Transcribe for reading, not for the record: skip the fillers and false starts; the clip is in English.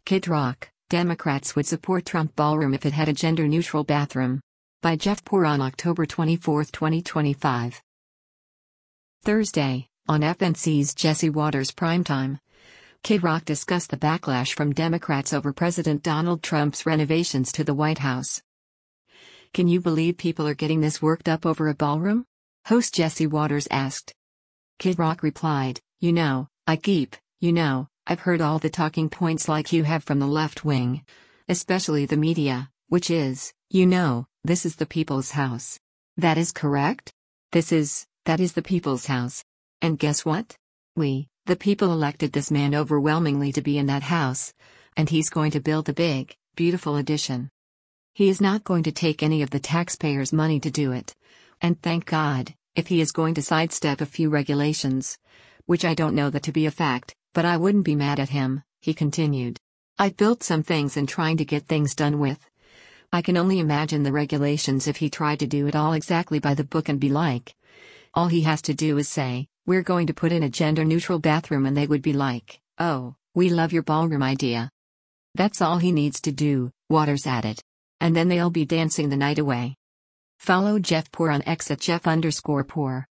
Kid Rock, Democrats would support Trump ballroom if it had a gender-neutral bathroom. By Jeff Poor on October 24, 2025. Thursday, on FNC's Jesse Watters Primetime, Kid Rock discussed the backlash from Democrats over President Donald Trump's renovations to the White House. "Can you believe people are getting this worked up over a ballroom?" host Jesse Watters asked. Kid Rock replied, I've heard all the talking points like you have from the left wing. Especially the media, which is, this is the people's house. That is correct? That is the people's house. And guess what? We, the people, elected this man overwhelmingly to be in that house. And he's going to build a big, beautiful addition. He is not going to take any of the taxpayers' money to do it. And thank God, if he is going to sidestep a few regulations. Which I don't know that to be a fact, but I wouldn't be mad at him, he continued. I've built some things and trying to get things done with. I can only imagine the regulations if he tried to do it all exactly by the book and be like. All he has to do is say, we're going to put in a gender-neutral bathroom, and they would be like, oh, we love your ballroom idea. That's all he needs to do, Watters added. And then they'll be dancing the night away. Follow Jeff Poor on X at Jeff_Poor.